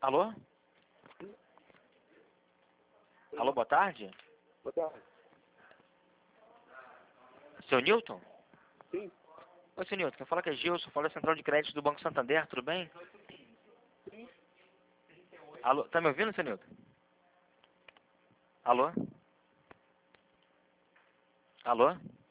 Alô? Alô, boa tarde? Boa tarde. Seu Newton? Sim. Oi, seu Newton, quem fala que é Gilson, fala da Central de Crédito do Banco Santander, tudo bem? Alô, tá me ouvindo, seu Newton? Alô? Alô?